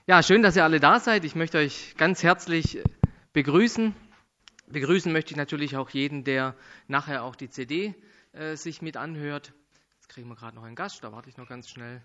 Ja, schön, dass ihr alle da seid. Ich möchte euch ganz herzlich begrüßen. Begrüßen möchte ich natürlich auch jeden, der nachher auch die CD sich mit anhört. Jetzt kriegen wir gerade noch einen Gast, da warte ich noch ganz schnell.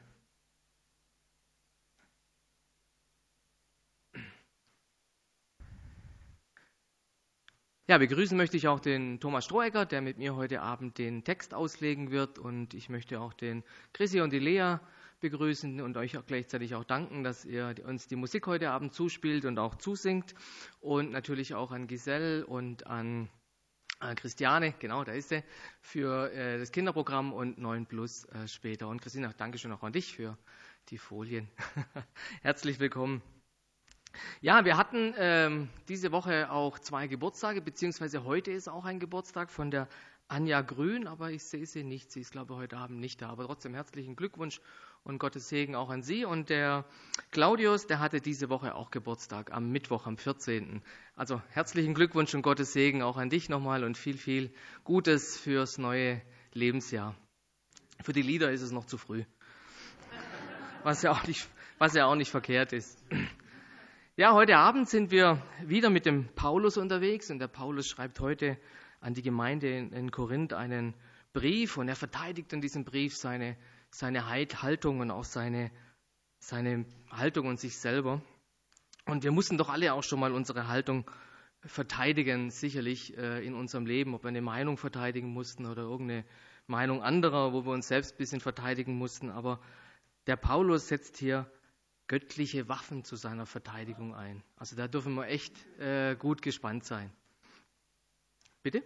Ja, begrüßen möchte ich auch den Thomas Strohecker, der mit mir heute Abend den Text auslegen wird. Und ich möchte auch den Chrissy und die Lea begrüßen und euch auch gleichzeitig auch danken, dass ihr uns die Musik heute Abend zuspielt und auch zusingt. Und natürlich auch an Giselle und an Christiane, genau, da ist sie, für das Kinderprogramm und 9 Plus später. Und Christine, Dankeschön auch an dich für die Folien. Herzlich willkommen. Ja, wir hatten diese Woche auch 2 Geburtstage, beziehungsweise heute ist auch ein Geburtstag von der Anja Grün, aber ich sehe sie nicht. Sie ist, glaube ich, heute Abend nicht da. Aber trotzdem herzlichen Glückwunsch und Gottes Segen auch an Sie. Und der Claudius, der hatte diese Woche auch Geburtstag am Mittwoch, am 14. Also herzlichen Glückwunsch und Gottes Segen auch an dich nochmal und viel, viel Gutes fürs neue Lebensjahr. Für die Lieder ist es noch zu früh, was ja auch nicht verkehrt ist. Ja, heute Abend sind wir wieder mit dem Paulus unterwegs und der Paulus schreibt heute an die Gemeinde in Korinth einen Brief und er verteidigt in diesem Brief seine Haltung und auch seine Haltung und sich selber. Und wir mussten doch alle auch schon mal unsere Haltung verteidigen, sicherlich in unserem Leben, ob wir eine Meinung verteidigen mussten oder irgendeine Meinung anderer, wo wir uns selbst ein bisschen verteidigen mussten. Aber der Paulus setzt hier göttliche Waffen zu seiner Verteidigung ein. Also da dürfen wir echt gut gespannt sein. Bitte?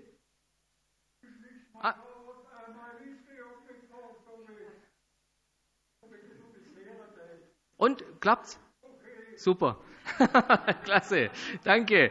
Und klappt's? Super. Klasse. Danke.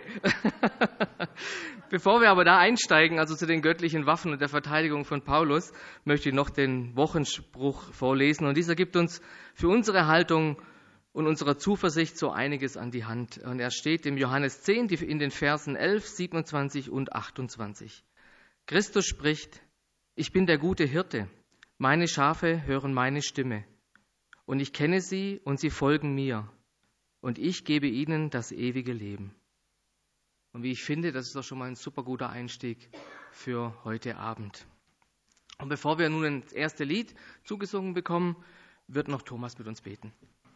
Bevor wir aber da einsteigen, also zu den göttlichen Waffen und der Verteidigung von Paulus, möchte ich noch den Wochenspruch vorlesen. Und dieser gibt uns für unsere Haltung und unserer Zuversicht so einiges an die Hand. Und er steht im Johannes 10 in den Versen 11, 27 und 28. Christus spricht: Ich bin der gute Hirte. Meine Schafe hören meine Stimme. Und ich kenne sie und sie folgen mir. Und ich gebe ihnen das ewige Leben. Und wie ich finde, das ist doch schon mal ein super guter Einstieg für heute Abend. Und bevor wir nun das erste Lied zugesungen bekommen, wird noch Thomas mit uns beten.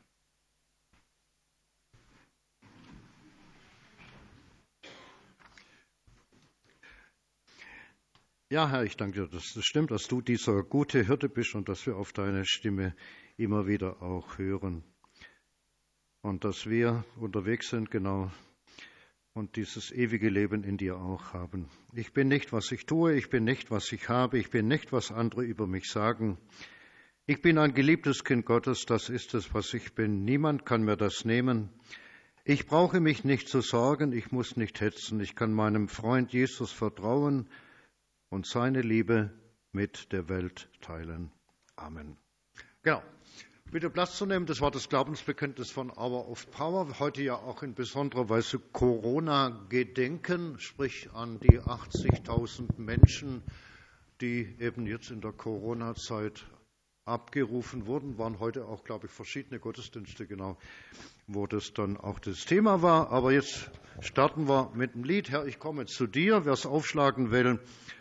Ja, Herr, ich danke dir, dass es stimmt, dass du dieser gute Hirte bist und dass wir auf deine Stimme immer wieder auch hören. Und dass wir unterwegs sind, genau, und dieses ewige Leben in dir auch haben. Ich bin nicht, was ich tue, ich bin nicht, was ich habe, ich bin nicht, was andere über mich sagen. Ich bin ein geliebtes Kind Gottes, das ist es, was ich bin. Niemand kann mir das nehmen. Ich brauche mich nicht zu sorgen, ich muss nicht hetzen. Ich kann meinem Freund Jesus vertrauen und seine Liebe mit der Welt teilen. Amen. Genau. Bitte Platz zu nehmen. Das war das Glaubensbekenntnis von Hour of Power. Heute ja auch in besonderer Weise Corona-Gedenken, sprich an die 80.000 Menschen, die eben jetzt in der Corona-Zeit abgerufen wurden. Waren heute auch, glaube ich, verschiedene Gottesdienste, genau, wo das dann auch das Thema war. Aber jetzt starten wir mit dem Lied. Herr, ich komme zu dir. Wer es aufschlagen will,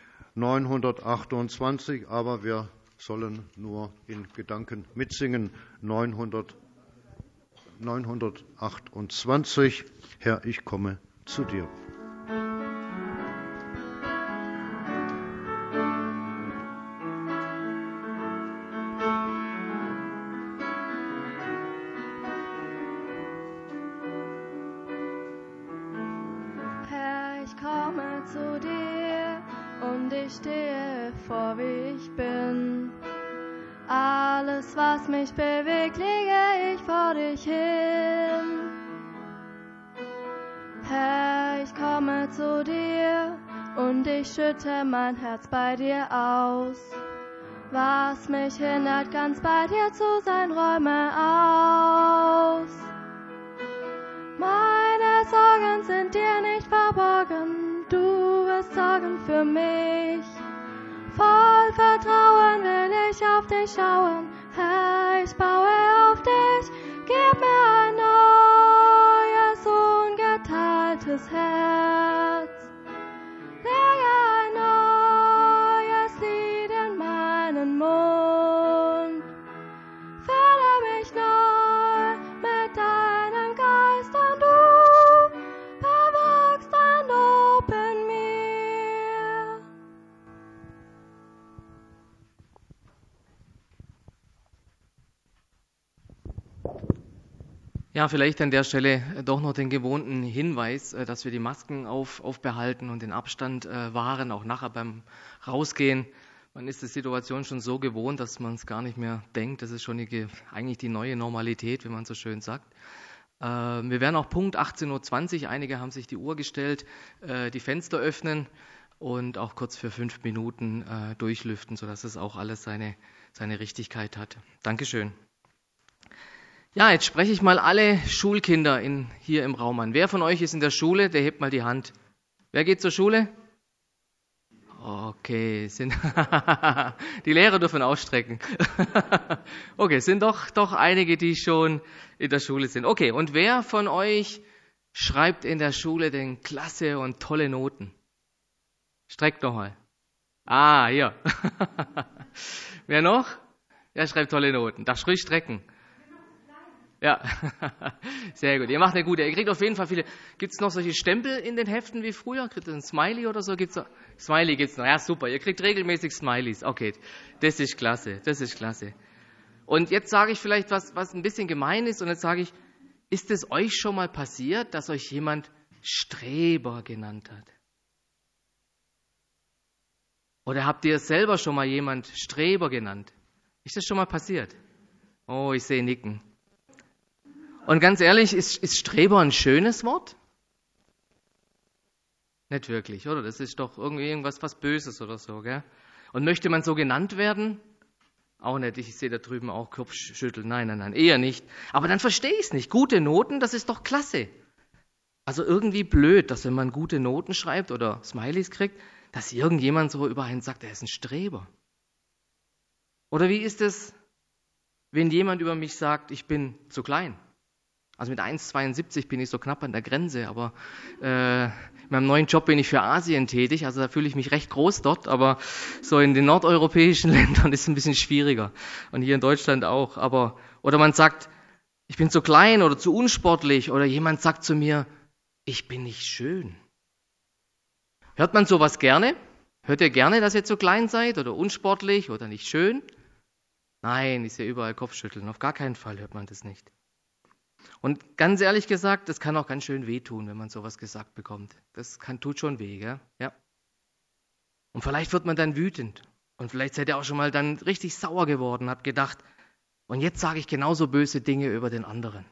928, aber wir sollen nur in Gedanken mitsingen. 928. Herr, ich komme zu dir. Herr, ich komme zu dir und ich stehe vor, wie ich bin. Alles, was mich bewegt, lege ich vor dich hin. Herr, ich komme zu dir und ich schütte mein Herz bei dir aus. Was mich hindert, ganz bei dir zu sein, räume aus. Meine Sorgen sind dir nicht verborgen, du wirst sorgen für mich. Voll Vertrauen will ich auf dich schauen, Herr, ich baue auf dich, gib mir ein neues gutes Herz. Lege ein neues Lied in meinen Mund. Fülle mich neu mit deinem Geist und du bewirkst ein Lob in mir. Ja, vielleicht an der Stelle doch noch den gewohnten Hinweis, dass wir die Masken aufbehalten und den Abstand wahren, auch nachher beim Rausgehen. Man ist die Situation schon so gewohnt, dass man es gar nicht mehr denkt. Das ist schon eigentlich die neue Normalität, wie man so schön sagt. Wir werden auch Punkt 18.20 Uhr, einige haben sich die Uhr gestellt, die Fenster öffnen und auch kurz für 5 Minuten durchlüften, sodass es auch alles seine Richtigkeit hat. Dankeschön. Ja, jetzt spreche ich mal alle Schulkinder hier im Raum an. Wer von euch ist in der Schule? Der hebt mal die Hand. Wer geht zur Schule? Okay, die Lehrer dürfen ausstrecken. Okay, sind doch einige, die schon in der Schule sind. Okay, und wer von euch schreibt in der Schule denn klasse und tolle Noten? Streckt noch mal. Ja. Wer noch? Wer schreibt tolle Noten? Darfst ruhig strecken. Ja, sehr gut. Ihr macht eine gute. Ihr kriegt auf jeden Fall viele. Gibt es noch solche Stempel in den Heften wie früher? Kriegt ihr ein Smiley oder so? Smiley gibt's noch. Ja, super. Ihr kriegt regelmäßig Smileys. Okay, das ist klasse. Und jetzt sage ich vielleicht was ein bisschen gemein ist. Und jetzt sage ich, ist es euch schon mal passiert, dass euch jemand Streber genannt hat? Oder habt ihr selber schon mal jemand Streber genannt? Ist das schon mal passiert? Oh, ich sehe Nicken. Und ganz ehrlich, ist Streber ein schönes Wort? Nicht wirklich, oder? Das ist doch irgendwie was Böses oder so, gell? Und möchte man so genannt werden? Auch nicht. Ich sehe da drüben auch Kopfschütteln. Nein, eher nicht. Aber dann verstehe ich es nicht. Gute Noten, das ist doch klasse. Also irgendwie blöd, dass wenn man gute Noten schreibt oder Smileys kriegt, dass irgendjemand so über einen sagt, er ist ein Streber. Oder wie ist es, wenn jemand über mich sagt, ich bin zu klein? Also mit 1,72 bin ich so knapp an der Grenze, aber in meinem neuen Job bin ich für Asien tätig, also da fühle ich mich recht groß dort, aber so in den nordeuropäischen Ländern ist es ein bisschen schwieriger und hier in Deutschland auch. Oder man sagt, ich bin zu klein oder zu unsportlich oder jemand sagt zu mir, ich bin nicht schön. Hört man sowas gerne? Hört ihr gerne, dass ihr zu klein seid oder unsportlich oder nicht schön? Nein, ich sehe überall Kopfschütteln, auf gar keinen Fall hört man das nicht. Und ganz ehrlich gesagt, das kann auch ganz schön wehtun, wenn man sowas gesagt bekommt. Tut schon weh, gell? Ja. Und vielleicht wird man dann wütend. Und vielleicht seid ihr auch schon mal dann richtig sauer geworden, habt gedacht, und jetzt sage ich genauso böse Dinge über den anderen.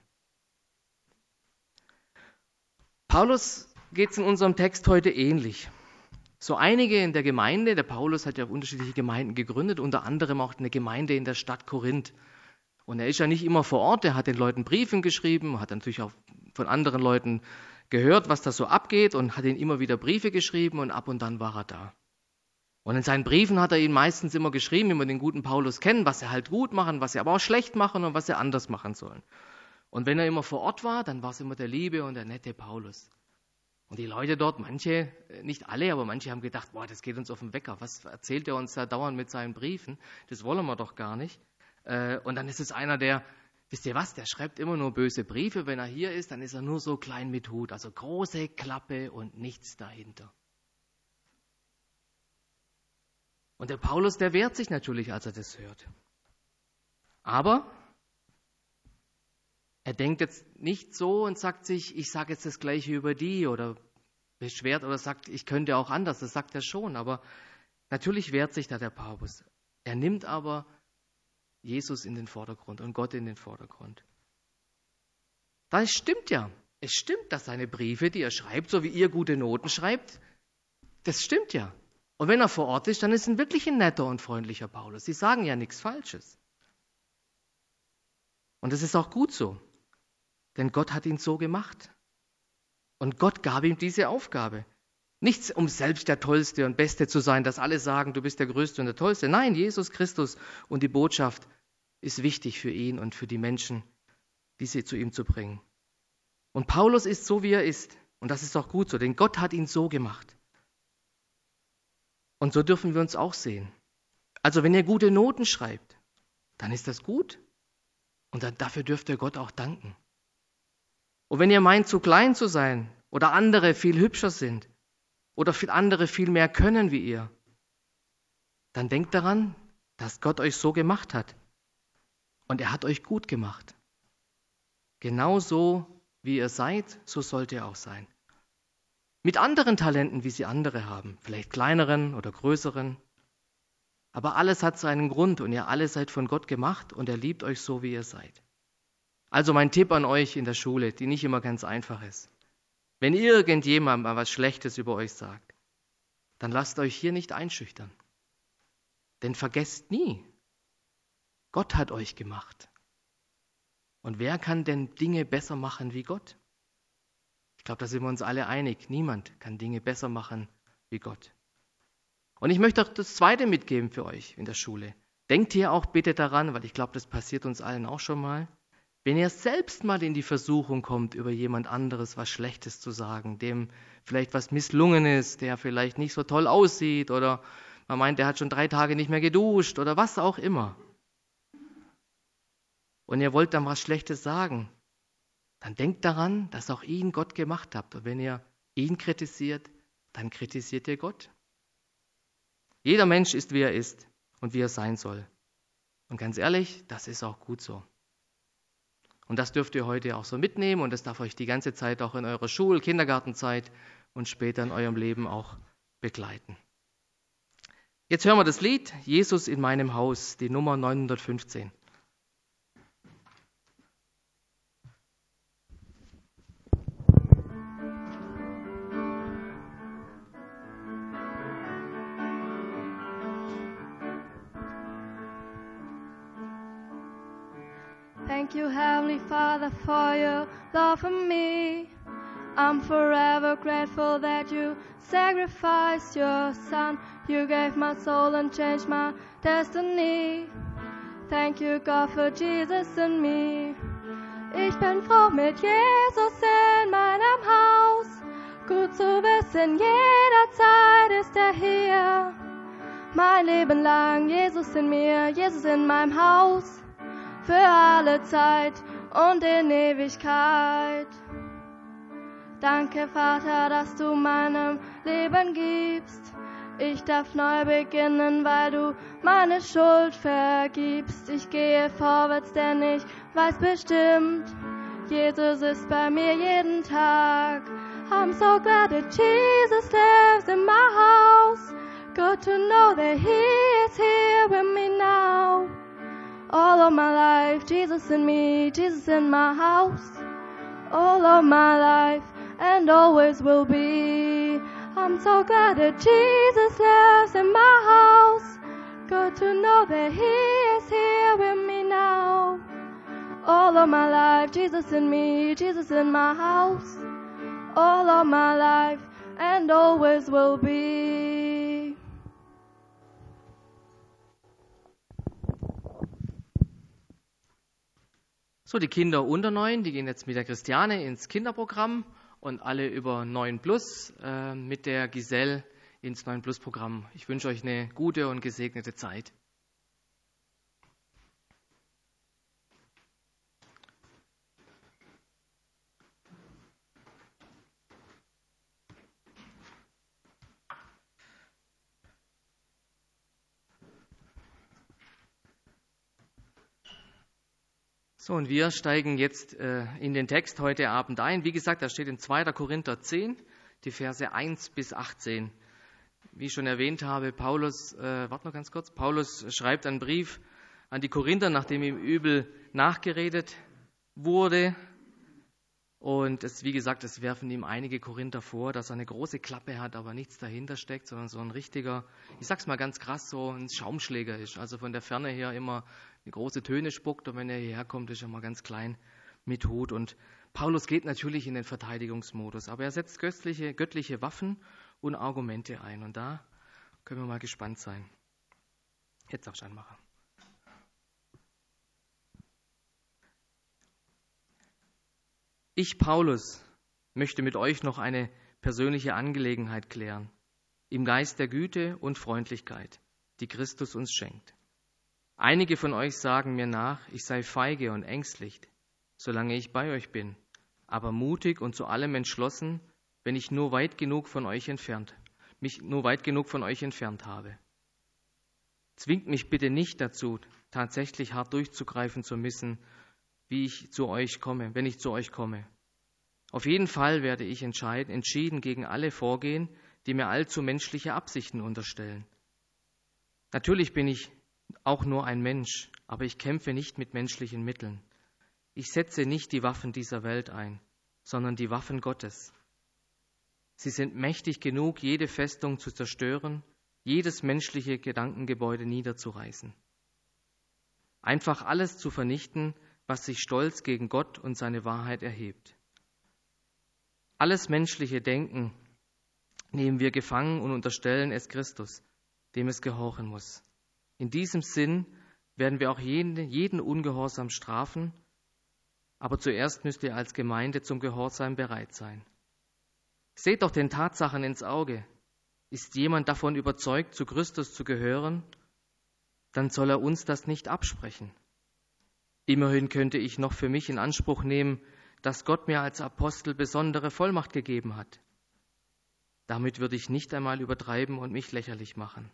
Paulus geht es in unserem Text heute ähnlich. So einige in der Gemeinde, der Paulus hat ja unterschiedliche Gemeinden gegründet, unter anderem auch eine Gemeinde in der Stadt Korinth. Und er ist ja nicht immer vor Ort, er hat den Leuten Briefen geschrieben, hat natürlich auch von anderen Leuten gehört, was da so abgeht und hat ihnen immer wieder Briefe geschrieben und ab und dann war er da. Und in seinen Briefen hat er ihnen meistens immer geschrieben, wie wir den guten Paulus kennen, was sie halt gut machen, was sie aber auch schlecht machen und was sie anders machen sollen. Und wenn er immer vor Ort war, dann war es immer der liebe und der nette Paulus. Und die Leute dort, manche, nicht alle, aber manche haben gedacht, boah, das geht uns auf den Wecker. Was erzählt er uns da dauernd mit seinen Briefen? Das wollen wir doch gar nicht. Und dann ist es einer, wisst ihr was, der schreibt immer nur böse Briefe. Wenn er hier ist, dann ist er nur so klein mit Hut. Also große Klappe und nichts dahinter. Und der Paulus, der wehrt sich natürlich, als er das hört. Aber er denkt jetzt nicht so und sagt sich, ich sage jetzt das Gleiche über die oder beschwert oder sagt, ich könnte auch anders. Das sagt er schon. Aber natürlich wehrt sich da der Paulus. Er nimmt aber Jesus in den Vordergrund und Gott in den Vordergrund. Das stimmt ja. Es stimmt, dass seine Briefe, die er schreibt, so wie ihr gute Noten schreibt, das stimmt ja. Und wenn er vor Ort ist, dann ist er wirklich ein netter und freundlicher Paulus. Sie sagen ja nichts Falsches. Und das ist auch gut so. Denn Gott hat ihn so gemacht. Und Gott gab ihm diese Aufgabe. Nicht um selbst der Tollste und Beste zu sein, dass alle sagen, du bist der Größte und der Tollste. Nein, Jesus Christus und die Botschaft ist wichtig für ihn und für die Menschen, diese zu ihm zu bringen. Und Paulus ist so, wie er ist. Und das ist auch gut so, denn Gott hat ihn so gemacht. Und so dürfen wir uns auch sehen. Also wenn ihr gute Noten schreibt, dann ist das gut. Und dafür dürft ihr Gott auch danken. Und wenn ihr meint, zu klein zu sein oder andere viel hübscher sind oder andere viel mehr können wie ihr, dann denkt daran, dass Gott euch so gemacht hat. Und er hat euch gut gemacht. Genauso wie ihr seid, so sollt ihr auch sein. Mit anderen Talenten, wie sie andere haben, vielleicht kleineren oder größeren. Aber alles hat seinen Grund und ihr alle seid von Gott gemacht und er liebt euch so, wie ihr seid. Also mein Tipp an euch in der Schule, die nicht immer ganz einfach ist. Wenn irgendjemand mal was Schlechtes über euch sagt, dann lasst euch hier nicht einschüchtern. Denn vergesst nie, Gott hat euch gemacht. Und wer kann denn Dinge besser machen wie Gott? Ich glaube, da sind wir uns alle einig. Niemand kann Dinge besser machen wie Gott. Und ich möchte auch das Zweite mitgeben für euch in der Schule. Denkt hier auch bitte daran, weil ich glaube, das passiert uns allen auch schon mal. Wenn ihr selbst mal in die Versuchung kommt, über jemand anderes was Schlechtes zu sagen, dem vielleicht was misslungen ist, der vielleicht nicht so toll aussieht oder man meint, der hat schon 3 Tage nicht mehr geduscht oder was auch immer. Und ihr wollt dann was Schlechtes sagen, dann denkt daran, dass auch ihn Gott gemacht habt. Und wenn ihr ihn kritisiert, dann kritisiert ihr Gott. Jeder Mensch ist, wie er ist und wie er sein soll. Und ganz ehrlich, das ist auch gut so. Und das dürft ihr heute auch so mitnehmen und das darf euch die ganze Zeit auch in eurer Kindergartenzeit und später in eurem Leben auch begleiten. Jetzt hören wir das Lied Jesus in meinem Haus, die Nummer 915. Thank you, Heavenly Father, for your love for me. I'm forever grateful that you sacrificed your Son. You gave my soul and changed my destiny. Thank you, God, for Jesus and me. Ich bin froh mit Jesus in meinem Haus. Gut zu wissen, jederzeit ist er hier. Mein Leben lang, Jesus in mir, Jesus in meinem Haus. Für alle Zeit und in Ewigkeit. Danke, Vater, dass du meinem Leben gibst. Ich darf neu beginnen, weil du meine Schuld vergibst. Ich gehe vorwärts, denn ich weiß bestimmt, Jesus ist bei mir jeden Tag. I'm so glad that Jesus lives in my house. Good to know that He is here with me now. All of my life, Jesus in me, Jesus in my house. All of my life and always will be. I'm so glad that Jesus lives in my house. Good to know that He is here with me now. All of my life, Jesus in me, Jesus in my house. All of my life and always will be. So, die Kinder unter 9, die gehen jetzt mit der Christiane ins Kinderprogramm und alle über 9 Plus mit der Giselle ins 9 Plus Programm. Ich wünsche euch eine gute und gesegnete Zeit. So, und wir steigen jetzt in den Text heute Abend ein. Wie gesagt, da steht in 2. Korinther 10, die Verse 1 bis 18. Wie ich schon erwähnt habe, Paulus schreibt einen Brief an die Korinther, nachdem ihm übel nachgeredet wurde. Und wie gesagt, es werfen ihm einige Korinther vor, dass er eine große Klappe hat, aber nichts dahinter steckt, sondern so ein richtiger, ich sag's mal ganz krass, so ein Schaumschläger ist. Also von der Ferne her immer eine große Töne spuckt und wenn er hierher kommt, ist er mal ganz klein mit Hut. Und Paulus geht natürlich in den Verteidigungsmodus, aber er setzt göttliche Waffen und Argumente ein. Und da können wir mal gespannt sein. Jetzt darfst du anmachen. Ich, Paulus, möchte mit euch noch eine persönliche Angelegenheit klären, im Geist der Güte und Freundlichkeit, die Christus uns schenkt. Einige von euch sagen mir nach, ich sei feige und ängstlich, solange ich bei euch bin, aber mutig und zu allem entschlossen, wenn ich mich nur weit genug von euch entfernt habe. Zwingt mich bitte nicht dazu, tatsächlich hart durchzugreifen zu müssen, wenn ich zu euch komme. Auf jeden Fall werde ich entschieden gegen alle vorgehen, die mir allzu menschliche Absichten unterstellen. Natürlich bin ich auch nur ein Mensch, aber ich kämpfe nicht mit menschlichen Mitteln. Ich setze nicht die Waffen dieser Welt ein, sondern die Waffen Gottes. Sie sind mächtig genug, jede Festung zu zerstören, jedes menschliche Gedankengebäude niederzureißen. Einfach alles zu vernichten, was sich stolz gegen Gott und seine Wahrheit erhebt. Alles menschliche Denken nehmen wir gefangen und unterstellen es Christus, dem es gehorchen muss. In diesem Sinn werden wir auch jeden Ungehorsam strafen, aber zuerst müsst ihr als Gemeinde zum Gehorsam bereit sein. Seht doch den Tatsachen ins Auge. Ist jemand davon überzeugt, zu Christus zu gehören, dann soll er uns das nicht absprechen. Immerhin könnte ich noch für mich in Anspruch nehmen, dass Gott mir als Apostel besondere Vollmacht gegeben hat. Damit würde ich nicht einmal übertreiben und mich lächerlich machen.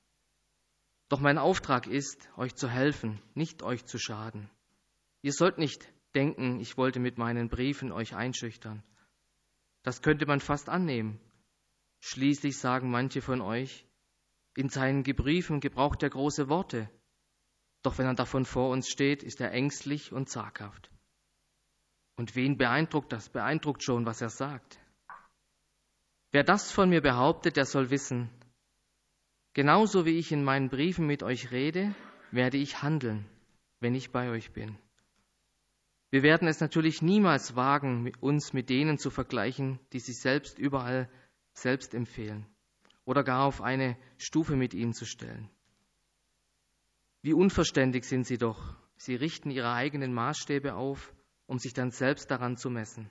Doch mein Auftrag ist, euch zu helfen, nicht euch zu schaden. Ihr sollt nicht denken, ich wollte mit meinen Briefen euch einschüchtern. Das könnte man fast annehmen. Schließlich sagen manche von euch, in seinen Briefen gebraucht er große Worte. Doch wenn er davon vor uns steht, ist er ängstlich und zaghaft. Und wen beeindruckt das? Beeindruckt schon, was er sagt. Wer das von mir behauptet, der soll wissen, genauso wie ich in meinen Briefen mit euch rede, werde ich handeln, wenn ich bei euch bin. Wir werden es natürlich niemals wagen, uns mit denen zu vergleichen, die sich selbst überall selbst empfehlen oder gar auf eine Stufe mit ihnen zu stellen. Wie unverständig sind sie doch. Sie richten ihre eigenen Maßstäbe auf, um sich dann selbst daran zu messen.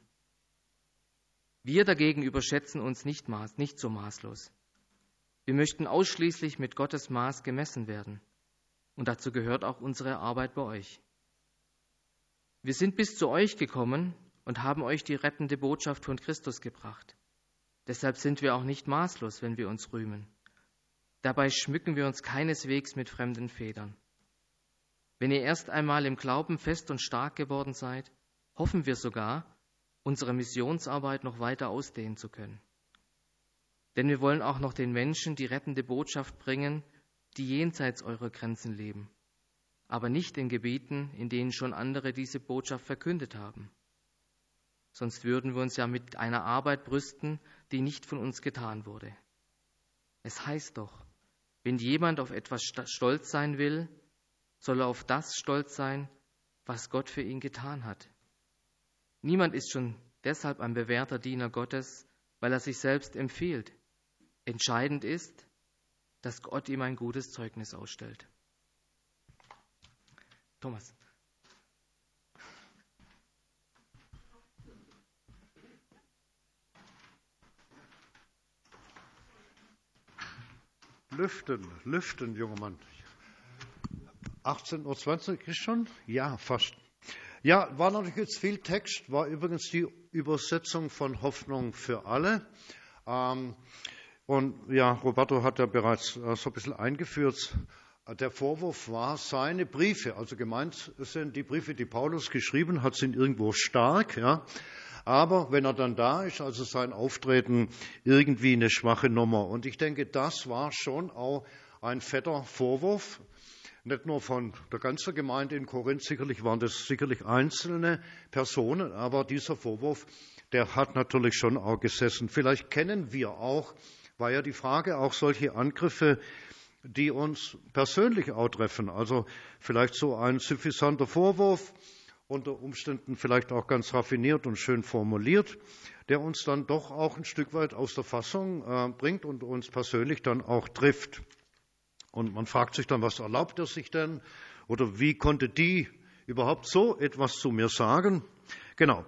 Wir dagegen überschätzen uns nicht so maßlos. Wir möchten ausschließlich mit Gottes Maß gemessen werden. Und dazu gehört auch unsere Arbeit bei euch. Wir sind bis zu euch gekommen und haben euch die rettende Botschaft von Christus gebracht. Deshalb sind wir auch nicht maßlos, wenn wir uns rühmen. Dabei schmücken wir uns keineswegs mit fremden Federn. Wenn ihr erst einmal im Glauben fest und stark geworden seid, hoffen wir sogar, unsere Missionsarbeit noch weiter ausdehnen zu können. Denn wir wollen auch noch den Menschen die rettende Botschaft bringen, die jenseits eurer Grenzen leben, aber nicht in Gebieten, in denen schon andere diese Botschaft verkündet haben. Sonst würden wir uns ja mit einer Arbeit brüsten, die nicht von uns getan wurde. Es heißt doch, wenn jemand auf etwas stolz sein will, soll er auf das stolz sein, was Gott für ihn getan hat. Niemand ist schon deshalb ein bewährter Diener Gottes, weil er sich selbst empfiehlt. Entscheidend ist, dass Gott ihm ein gutes Zeugnis ausstellt. Thomas. Lüften, junger Mann. 18:20 Uhr ist schon? Ja, fast. Ja, war natürlich jetzt viel Text, war übrigens die Übersetzung von Hoffnung für alle. Und ja, Roberto hat ja bereits so ein bisschen eingeführt. Der Vorwurf war, seine Briefe, also gemeint sind die Briefe, die Paulus geschrieben hat, sind irgendwo stark, ja. Aber wenn er dann da ist, also sein Auftreten irgendwie eine schwache Nummer. Und ich denke, das war schon auch ein fetter Vorwurf. Nicht nur von der ganzen Gemeinde in Korinth, sicherlich waren das einzelne Personen, aber dieser Vorwurf, der hat natürlich schon auch gesessen. Vielleicht kennen wir auch, war ja die Frage, auch solche Angriffe, die uns persönlich auch treffen. Also vielleicht so ein suffisanter Vorwurf, unter Umständen vielleicht auch ganz raffiniert und schön formuliert, der uns dann doch auch ein Stück weit aus der Fassung bringt und uns persönlich dann auch trifft. Und man fragt sich dann, was erlaubt er sich denn? Oder wie konnte die überhaupt so etwas zu mir sagen? Genau.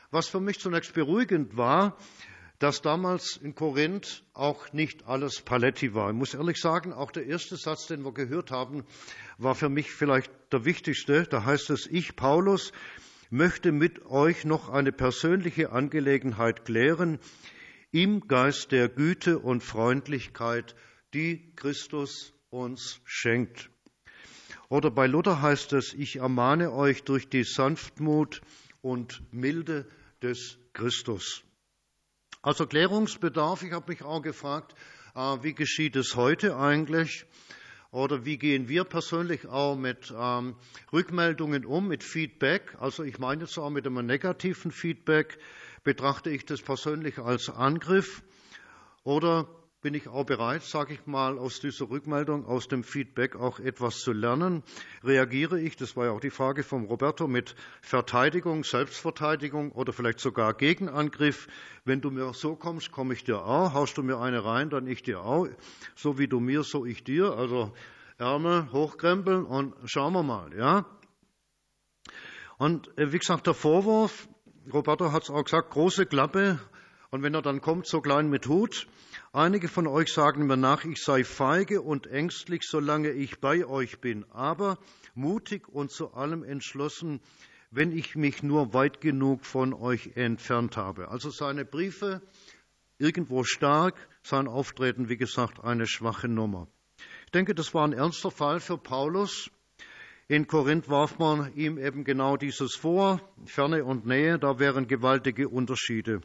Was für mich zunächst beruhigend war, dass damals in Korinth auch nicht alles Paletti war. Ich muss ehrlich sagen, auch der erste Satz, den wir gehört haben, war für mich vielleicht der wichtigste. Da heißt es, ich, Paulus, möchte mit euch noch eine persönliche Angelegenheit klären, im Geist der Güte und Freundlichkeit, die Christus uns schenkt. Oder bei Luther heißt es, ich ermahne euch durch die Sanftmut und Milde des Christus. Also Klärungsbedarf. Ich habe mich auch gefragt, wie geschieht es heute eigentlich? Oder wie gehen wir persönlich auch mit Rückmeldungen um, mit Feedback? Also ich meine jetzt auch mit einem negativen Feedback. Betrachte ich das persönlich als Angriff? Oder bin ich auch bereit, sage ich mal, aus dieser Rückmeldung, aus dem Feedback auch etwas zu lernen? Reagiere ich, das war ja auch die Frage von Roberto, mit Verteidigung, Selbstverteidigung oder vielleicht sogar Gegenangriff? Wenn du mir so kommst, komme ich dir auch. Haust du mir eine rein, dann ich dir auch. So wie du mir, so ich dir. Also Ärmel hochkrempeln und schauen wir mal, ja? Und wie gesagt, der Vorwurf, Roberto hat es auch gesagt, große Klappe. Und wenn er dann kommt, so klein mit Hut. Einige von euch sagen mir nach, ich sei feige und ängstlich, solange ich bei euch bin, aber mutig und zu allem entschlossen, wenn ich mich nur weit genug von euch entfernt habe. Also seine Briefe irgendwo stark, sein Auftreten, wie gesagt, eine schwache Nummer. Ich denke, das war ein ernster Fall für Paulus. In Korinth warf man ihm eben genau dieses vor, Ferne und Nähe, da wären gewaltige Unterschiede.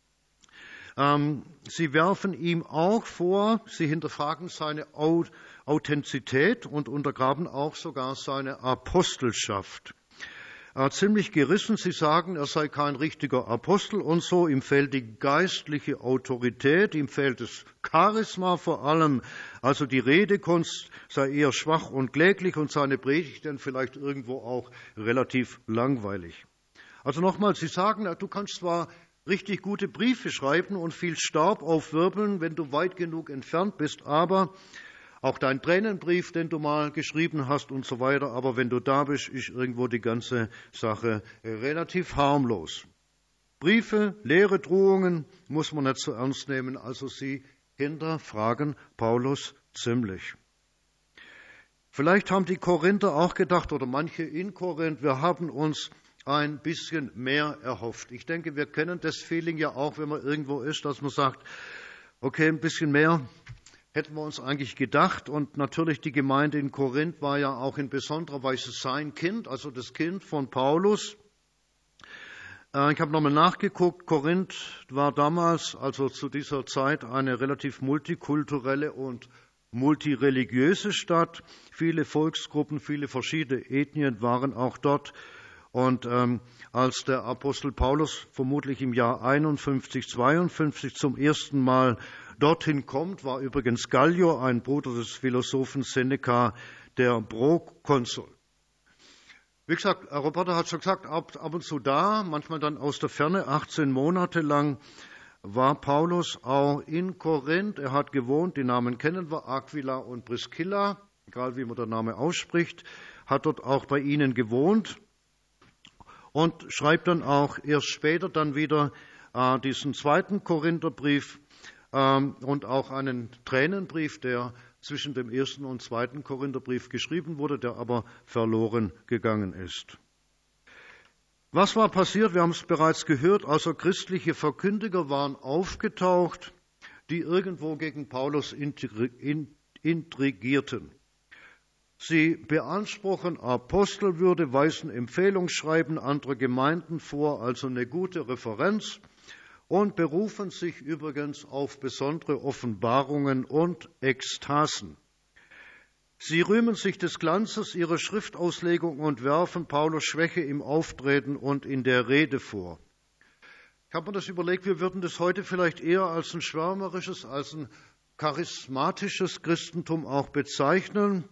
Sie werfen ihm auch vor, sie hinterfragen seine Authentizität und untergraben auch sogar seine Apostelschaft. Ziemlich gerissen, sie sagen, er sei kein richtiger Apostel und so, ihm fehlt die geistliche Autorität, ihm fehlt das Charisma vor allem, also die Redekunst sei eher schwach und kläglich und seine Predigten vielleicht irgendwo auch relativ langweilig. Also nochmal, sie sagen, du kannst zwar richtig gute Briefe schreiben und viel Staub aufwirbeln, wenn du weit genug entfernt bist, aber auch dein Tränenbrief, den du mal geschrieben hast und so weiter, aber wenn du da bist, ist irgendwo die ganze Sache relativ harmlos. Briefe, leere Drohungen muss man nicht so ernst nehmen, also sie hinterfragen Paulus ziemlich. Vielleicht haben die Korinther auch gedacht, oder manche in Korinth, wir haben uns ein bisschen mehr erhofft. Ich denke, wir kennen das Feeling ja auch, wenn man irgendwo ist, dass man sagt, okay, ein bisschen mehr hätten wir uns eigentlich gedacht. Und natürlich die Gemeinde in Korinth war ja auch in besonderer Weise sein Kind, also das Kind von Paulus. Ich habe nochmal nachgeguckt, Korinth war damals, also zu dieser Zeit, eine relativ multikulturelle und multireligiöse Stadt. Viele Volksgruppen, viele verschiedene Ethnien waren auch dort. Und als der Apostel Paulus vermutlich im Jahr 51, 52 zum ersten Mal dorthin kommt, war übrigens Gallio, ein Bruder des Philosophen Seneca, der Prokonsul. Wie gesagt, Roberto hat schon gesagt, ab und zu da, manchmal dann aus der Ferne, 18 Monate lang war Paulus auch in Korinth. Er hat gewohnt, die Namen kennen wir, Aquila und Priscilla, egal wie man der Name ausspricht, hat dort auch bei ihnen gewohnt. Und schreibt dann auch erst später dann wieder diesen zweiten Korintherbrief und auch einen Tränenbrief, der zwischen dem ersten und zweiten Korintherbrief geschrieben wurde, der aber verloren gegangen ist. Was war passiert? Wir haben es bereits gehört. Also christliche Verkündiger waren aufgetaucht, die irgendwo gegen Paulus intrigierten. Sie beanspruchen Apostelwürde, weisen Empfehlungsschreiben anderer Gemeinden vor, also eine gute Referenz, und berufen sich übrigens auf besondere Offenbarungen und Ekstasen. Sie rühmen sich des Glanzes ihrer Schriftauslegung und werfen Paulus Schwäche im Auftreten und in der Rede vor. Ich habe mir das überlegt, wir würden das heute vielleicht eher als ein schwärmerisches, als ein charismatisches Christentum auch bezeichnen.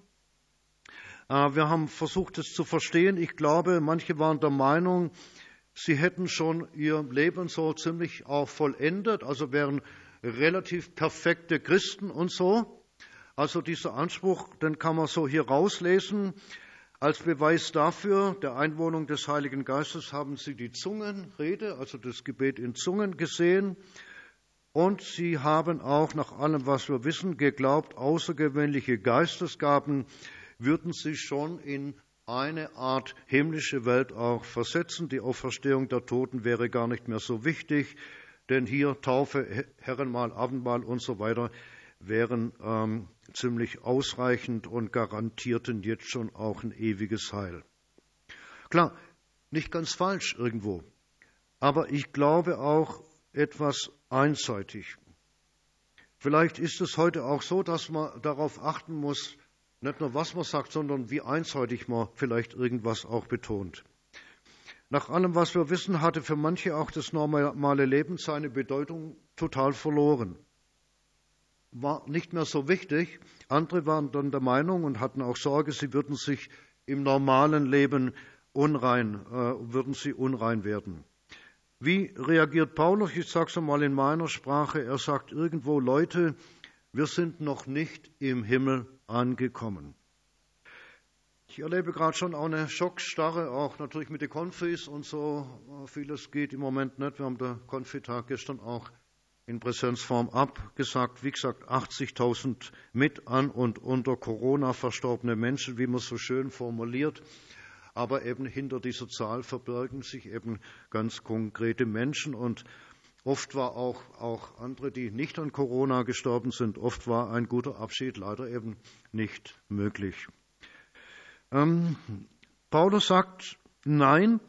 Wir haben versucht, es zu verstehen. Ich glaube, manche waren der Meinung, sie hätten schon ihr Leben so ziemlich auch vollendet, also wären relativ perfekte Christen und so. Also dieser Anspruch, den kann man so hier rauslesen. Als Beweis dafür, der Einwohnung des Heiligen Geistes, haben sie die Zungenrede, also das Gebet in Zungen gesehen. Und sie haben auch, nach allem, was wir wissen, geglaubt, außergewöhnliche Geistesgaben würden sie schon in eine Art himmlische Welt auch versetzen. Die Auferstehung der Toten wäre gar nicht mehr so wichtig, denn hier Taufe, Herrenmahl, Abendmahl und so weiter wären ziemlich ausreichend und garantierten jetzt schon auch ein ewiges Heil. Klar, nicht ganz falsch irgendwo, aber ich glaube auch etwas einseitig. Vielleicht ist es heute auch so, dass man darauf achten muss, nicht nur was man sagt, sondern wie einseitig man vielleicht irgendwas auch betont. Nach allem, was wir wissen, hatte für manche auch das normale Leben seine Bedeutung total verloren. War nicht mehr so wichtig. Andere waren dann der Meinung und hatten auch Sorge, sie würden sich im normalen Leben unrein werden. Wie reagiert Paulus? Ich sage es einmal in meiner Sprache. Er sagt irgendwo, Leute, wir sind noch nicht im Himmel angekommen. Ich erlebe gerade schon auch eine Schockstarre, auch natürlich mit den Konfis und so. Vieles geht im Moment nicht. Wir haben den Konfitag gestern auch in Präsenzform abgesagt. Wie gesagt, 80.000 mit an und unter Corona verstorbene Menschen, wie man so schön formuliert. Aber eben hinter dieser Zahl verbirgen sich eben ganz konkrete Menschen. Und oft war auch andere, die nicht an Corona gestorben sind, oft war ein guter Abschied leider eben nicht möglich. Paulus sagt, nein,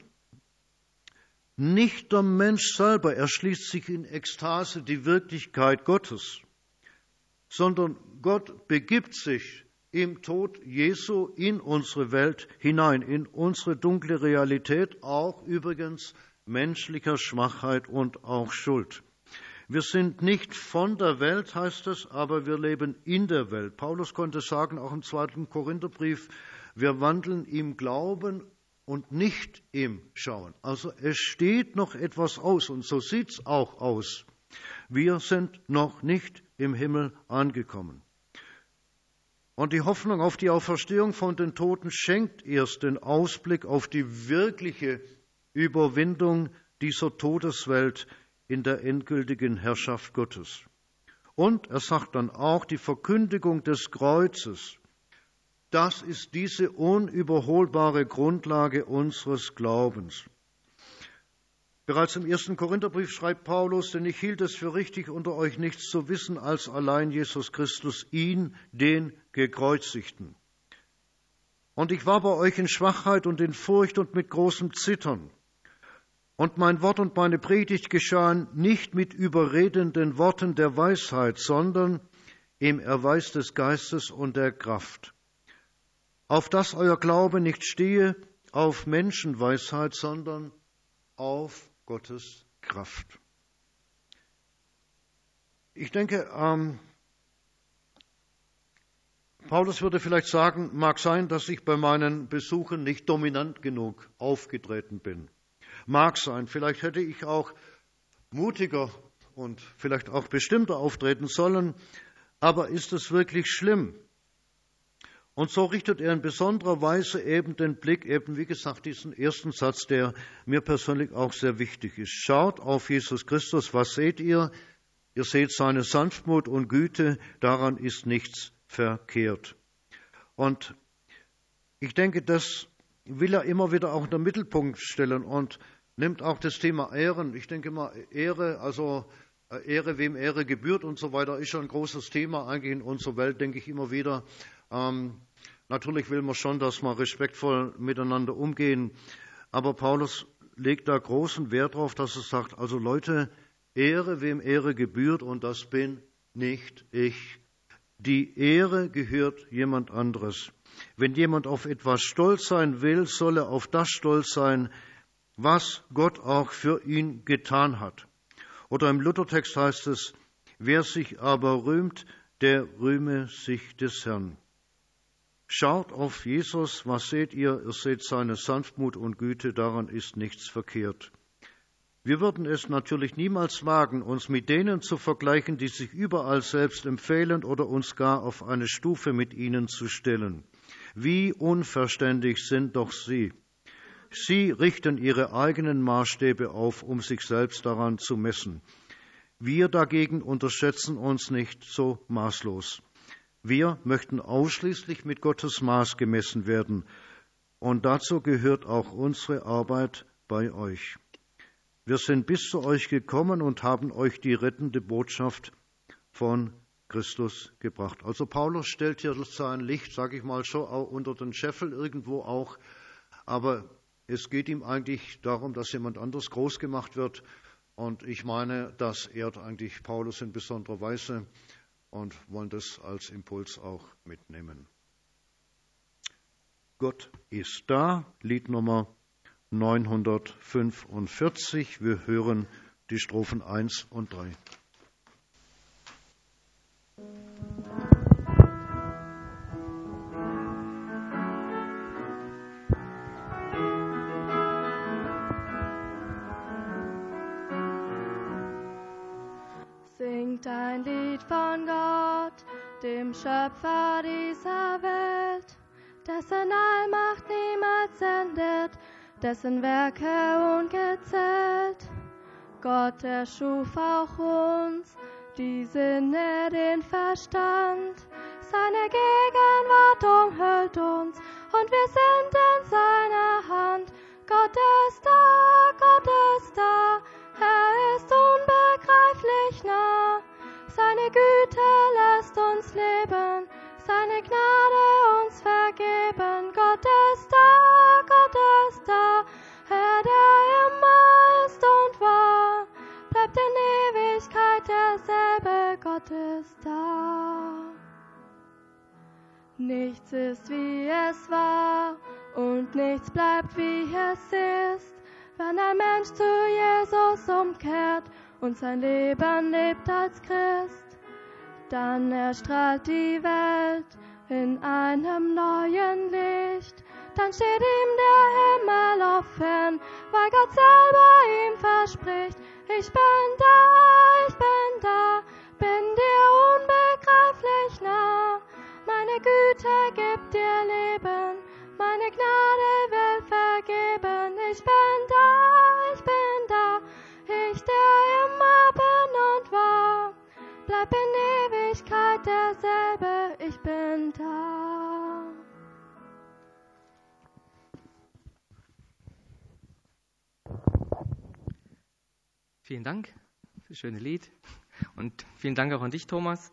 nicht der Mensch selber erschließt sich in Ekstase die Wirklichkeit Gottes, sondern Gott begibt sich im Tod Jesu in unsere Welt hinein, in unsere dunkle Realität, auch übrigens menschlicher Schwachheit und auch Schuld. Wir sind nicht von der Welt, heißt es, aber wir leben in der Welt. Paulus konnte sagen, auch im 2. Korintherbrief, wir wandeln im Glauben und nicht im Schauen. Also es steht noch etwas aus und so sieht es auch aus. Wir sind noch nicht im Himmel angekommen. Und die Hoffnung auf die Auferstehung von den Toten schenkt erst den Ausblick auf die wirkliche Überwindung dieser Todeswelt in der endgültigen Herrschaft Gottes. Und er sagt dann auch, die Verkündigung des Kreuzes, das ist diese unüberholbare Grundlage unseres Glaubens. Bereits im 1. Korintherbrief schreibt Paulus, denn ich hielt es für richtig, unter euch nichts zu wissen, als allein Jesus Christus, ihn, den Gekreuzigten. Und ich war bei euch in Schwachheit und in Furcht und mit großem Zittern. Und mein Wort und meine Predigt geschahen nicht mit überredenden Worten der Weisheit, sondern im Erweis des Geistes und der Kraft. Auf dass euer Glaube nicht stehe auf Menschenweisheit, sondern auf Gottes Kraft. Ich denke, Paulus würde vielleicht sagen, mag sein, dass ich bei meinen Besuchen nicht dominant genug aufgetreten bin. Mag sein, vielleicht hätte ich auch mutiger und vielleicht auch bestimmter auftreten sollen, aber ist es wirklich schlimm? Und so richtet er in besonderer Weise eben den Blick, eben wie gesagt, diesen ersten Satz, der mir persönlich auch sehr wichtig ist. Schaut auf Jesus Christus, was seht ihr? Ihr seht seine Sanftmut und Güte, daran ist nichts verkehrt. Und ich denke, das will er immer wieder auch in den Mittelpunkt stellen und nimmt auch das Thema Ehren. Ich denke mal, Ehre, also Ehre, wem Ehre gebührt und so weiter, ist schon ein großes Thema eigentlich in unserer Welt, denke ich immer wieder. Natürlich will man schon, dass wir respektvoll miteinander umgehen, aber Paulus legt da großen Wert darauf, dass er sagt, also Leute, Ehre, wem Ehre gebührt, und das bin nicht ich. Die Ehre gehört jemand anderes. Wenn jemand auf etwas stolz sein will, soll er auf das stolz sein, was Gott auch für ihn getan hat. Oder im Luthertext heißt es, wer sich aber rühmt, der rühme sich des Herrn. Schaut auf Jesus, was seht ihr? Ihr seht seine Sanftmut und Güte, daran ist nichts verkehrt. Wir würden es natürlich niemals wagen, uns mit denen zu vergleichen, die sich überall selbst empfehlen oder uns gar auf eine Stufe mit ihnen zu stellen. Wie unverständig sind doch sie. Sie richten ihre eigenen Maßstäbe auf, um sich selbst daran zu messen. Wir dagegen unterschätzen uns nicht so maßlos. Wir möchten ausschließlich mit Gottes Maß gemessen werden. Und dazu gehört auch unsere Arbeit bei euch. Wir sind bis zu euch gekommen und haben euch die rettende Botschaft von Christus gebracht. Also Paulus stellt hier sein Licht, sage ich mal, schon auch unter den Scheffel irgendwo auch. Aber es geht ihm eigentlich darum, dass jemand anders groß gemacht wird. Und ich meine, das ehrt eigentlich Paulus in besonderer Weise und wollen das als Impuls auch mitnehmen. Gott ist da, Lied Nummer 945. Wir hören die Strophen 1 und 3. Singt ein Lied von Gott, dem Schöpfer dieser Welt, dessen Allmacht niemals endet, dessen Werke ungezählt. Gott erschuf auch uns, die Sinne, den Verstand. Seine Gegenwart umhüllt uns und wir sind in seiner Hand. Gott ist da, er ist unbegreiflich nah. Seine Güte lässt uns leben, seine Gnade uns vergeben. Gott ist da, Herr, der immer ist und war, bleibt in Ewigkeit derselbe. Gott ist da. Nichts ist, wie es war, und nichts bleibt, wie es ist, wenn ein Mensch zu Jesus umkehrt und sein Leben lebt als Christ. Dann erstrahlt die Welt in einem neuen Licht. Dann steht ihm der Himmel offen, weil Gott selber ihm verspricht: Ich bin da, bin dir unbegreiflich nah. Meine Güte gibt dir Leben, meine Gnade will vergeben. Ich bin da, ich, der immer bin und war, bleib in Ewigkeit derselbe. Ich bin da. Vielen Dank für das schöne Lied und vielen Dank auch an dich, Thomas.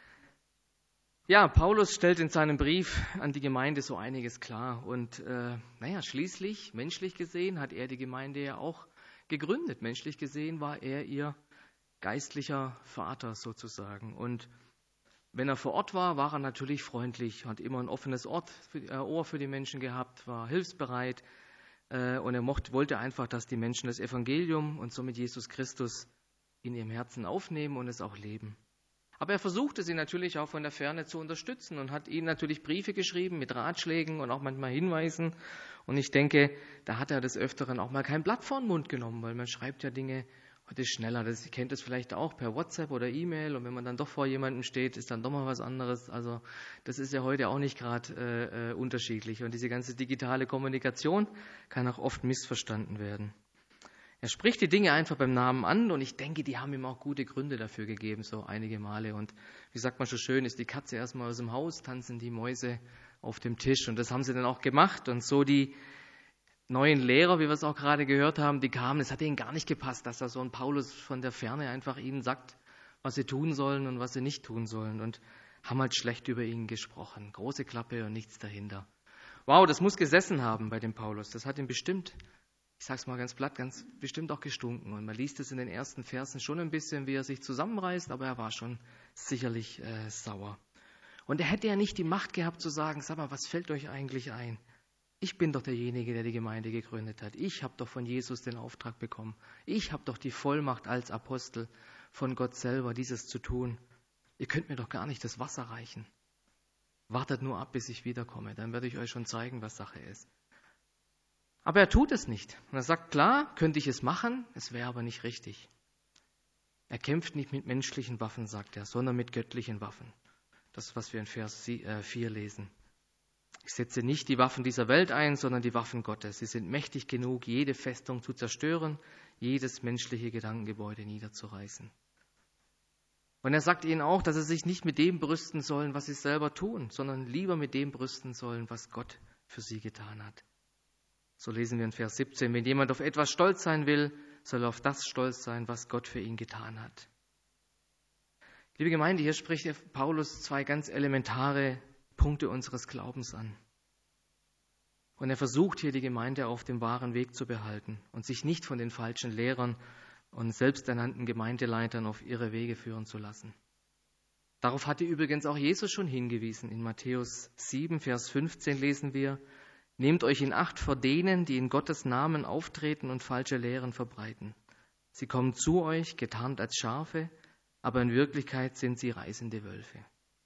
Ja, Paulus stellt in seinem Brief an die Gemeinde so einiges klar und schließlich, menschlich gesehen, hat er die Gemeinde ja auch gegründet. Menschlich gesehen war er ihr geistlicher Vater sozusagen. Und wenn er vor Ort war, war er natürlich freundlich, hat immer ein offenes Ohr für die Menschen gehabt, war hilfsbereit und er wollte einfach, dass die Menschen das Evangelium und somit Jesus Christus in ihrem Herzen aufnehmen und es auch leben. Aber er versuchte sie natürlich auch von der Ferne zu unterstützen und hat ihnen natürlich Briefe geschrieben mit Ratschlägen und auch manchmal Hinweisen. Und ich denke, da hat er des Öfteren auch mal kein Blatt vor den Mund genommen, weil man schreibt ja Dinge heute schneller. Ihr kennt das vielleicht auch per WhatsApp oder E-Mail. Und wenn man dann doch vor jemandem steht, ist dann doch mal was anderes. Also das ist ja heute auch nicht gerade unterschiedlich. Und diese ganze digitale Kommunikation kann auch oft missverstanden werden. Er spricht die Dinge einfach beim Namen an und ich denke, die haben ihm auch gute Gründe dafür gegeben, so einige Male. Und wie sagt man so schön, ist die Katze erstmal aus dem Haus, tanzen die Mäuse auf dem Tisch. Und das haben sie dann auch gemacht. Und so die neuen Lehrer, wie wir es auch gerade gehört haben, die kamen, es hat ihnen gar nicht gepasst, dass da so ein Paulus von der Ferne einfach ihnen sagt, was sie tun sollen und was sie nicht tun sollen. Und haben halt schlecht über ihn gesprochen. Große Klappe und nichts dahinter. Wow, das muss gesessen haben bei dem Paulus. Das hat ihn bestimmt, ich sage es mal ganz platt, ganz bestimmt auch gestunken. Und man liest es in den ersten Versen schon ein bisschen, wie er sich zusammenreißt, aber er war schon sicherlich sauer. Und er hätte ja nicht die Macht gehabt zu sagen, sag mal, was fällt euch eigentlich ein? Ich bin doch derjenige, der die Gemeinde gegründet hat. Ich habe doch von Jesus den Auftrag bekommen. Ich habe doch die Vollmacht als Apostel von Gott selber, dieses zu tun. Ihr könnt mir doch gar nicht das Wasser reichen. Wartet nur ab, bis ich wiederkomme. Dann werde ich euch schon zeigen, was Sache ist. Aber er tut es nicht. Und er sagt, klar, könnte ich es machen, es wäre aber nicht richtig. Er kämpft nicht mit menschlichen Waffen, sagt er, sondern mit göttlichen Waffen. Das, was wir in Vers 4 lesen. Ich setze nicht die Waffen dieser Welt ein, sondern die Waffen Gottes. Sie sind mächtig genug, jede Festung zu zerstören, jedes menschliche Gedankengebäude niederzureißen. Und er sagt ihnen auch, dass sie sich nicht mit dem brüsten sollen, was sie selber tun, sondern lieber mit dem brüsten sollen, was Gott für sie getan hat. So lesen wir in Vers 17, wenn jemand auf etwas stolz sein will, soll er auf das stolz sein, was Gott für ihn getan hat. Liebe Gemeinde, hier spricht Paulus zwei ganz elementare Punkte unseres Glaubens an. Und er versucht hier die Gemeinde auf dem wahren Weg zu behalten und sich nicht von den falschen Lehrern und selbsternannten Gemeindeleitern auf ihre Wege führen zu lassen. Darauf hatte übrigens auch Jesus schon hingewiesen. In Matthäus 7, Vers 15 lesen wir, nehmt euch in Acht vor denen, die in Gottes Namen auftreten und falsche Lehren verbreiten. Sie kommen zu euch, getarnt als Schafe, aber in Wirklichkeit sind sie reißende Wölfe.